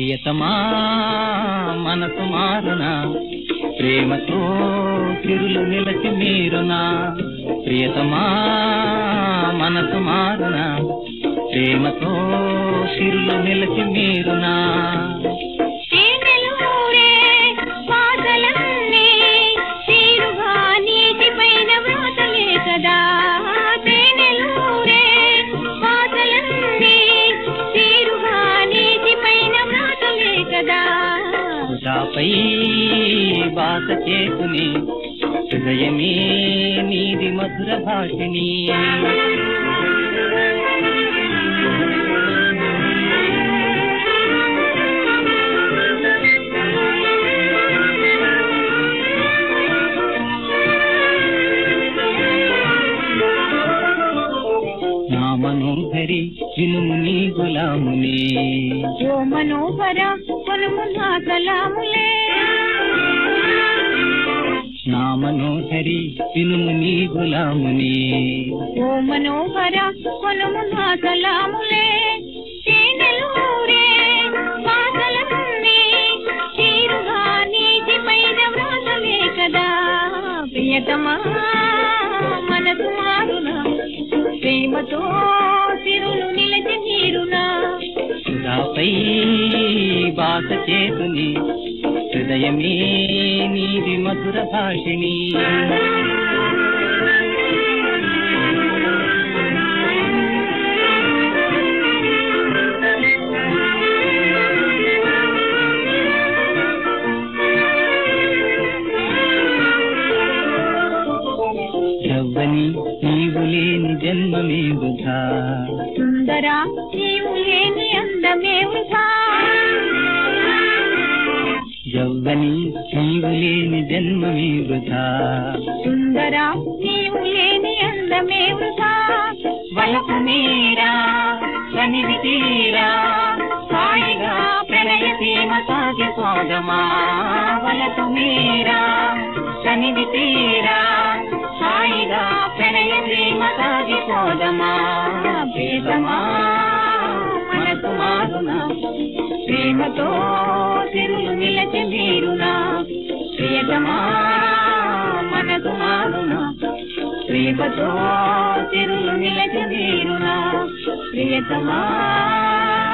ప్రియతమా మనసు మారునా, ప్రేమతో తిరులు నిలచి మీరునా. ప్రియతమా మనసు మారునా, ప్రేమతో తిరులు నిలచి మీరునా. నాపై బాస చేసుని హృదయమే నీది మధుర భాషిణి. నా మనోహరి వినుము నీ గులాముని, ఓ మనోహర కొనుము నా కలాములే. నా మనోహరి వినుము నీ గులాముని, ఓ మనోహర కొనుము నా కలాములే. తేనెలూరే బాసలన్నీ తీరుగా నీటి పైన వ్రాతలే కదా. ప్రియతమా మనసు మారునా, ప్రేమతో తిరులు నిలచి నీరునా. నాపై బాస చేసుని హృదయమే నీది మధుర భాషిణి. యవ్వని నీవు లేని జన్మమే వృధా, సుందరా నీవు లేని అందమే వృధా. యవ్వని నీవు లేని జన్మమే వృధా, సుందరా నీవు లేని అందమే వృధా. వలపు మీరా సన్నిధి తీరా హాయిగా ప్రణయ సీమ సాగిపోదమా. వలపు మీరా సన్నిధి తీరా హాయిగా ప్రణయ సీమ సాగిపోదమా. ప్రియతమా మనసు మారునా, ప్రేమతో తిరులు నిలచి మీరునా. ప్రియతమా మనసు మారునా, ప్రేమతో తిరులు నిలచి మీరునా. ప్రియతమా.